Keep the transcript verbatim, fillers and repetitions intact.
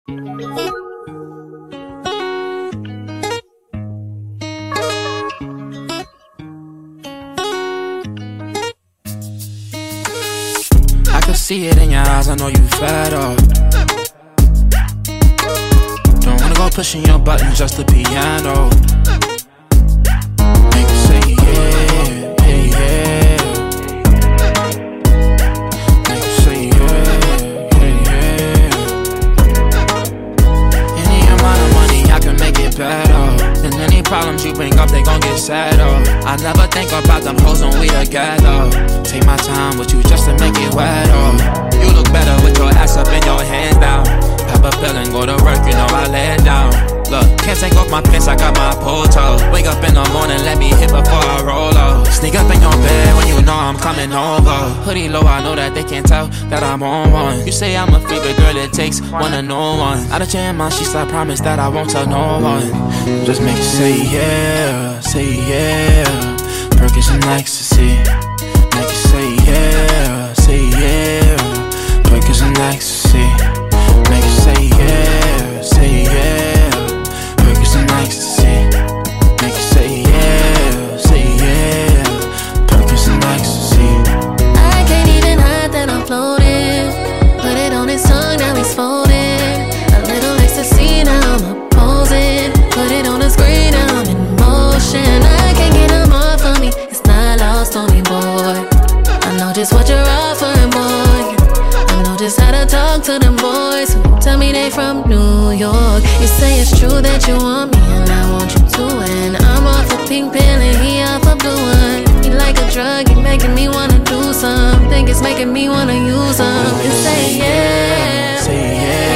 I can see it in your eyes, I know you fed up. Don't wanna go pushing your buttons, just the piano. Make you say yeah, yeah, yeah. Make you say yeah, yeah, yeah. Any amount of money, I can make it better. And any problems you bring up, they gon' get settled. I never think about them hoes when we together. Take my time with you just to make it wetter. You look better with your ass up and your hands down. Pop a pill and go to work, you know I lay it down. Look, can't take off my pants, I got my pole toe. Wake up in the morning, let me hit before I roll up. Sneak up in your bed when you know I'm coming over. Hoodie low, I know that they can't tell that I'm on one. You say I'm a freak, but girl, it takes one to know one. Out of your mind, she said, I promise that I won't tell no one. Just make you say yeah, say yeah. Perkins and ecstasy. Make you say yeah, say yeah. Perkins and ecstasy. Make you say yeah, say yeah. Perkins and ecstasy. Make you say yeah, say yeah. Perkins and ecstasy. I can't even hide that I'm floating. Put it on his tongue, now he's folding. A little ecstasy, now I'm opposing. Put it on the screen, now I'm in motion. I can't get him off of me, it's not lost on me, boy. I know just what you're offering, boy. I know just how to talk to them boys who tell me they from New York. You say it's true that you want me and I want you too. And I'm off a pink pill and he off a blue one. He like a drug, he making me wanna do some. Think it's making me wanna use some. And say yeah, say yeah.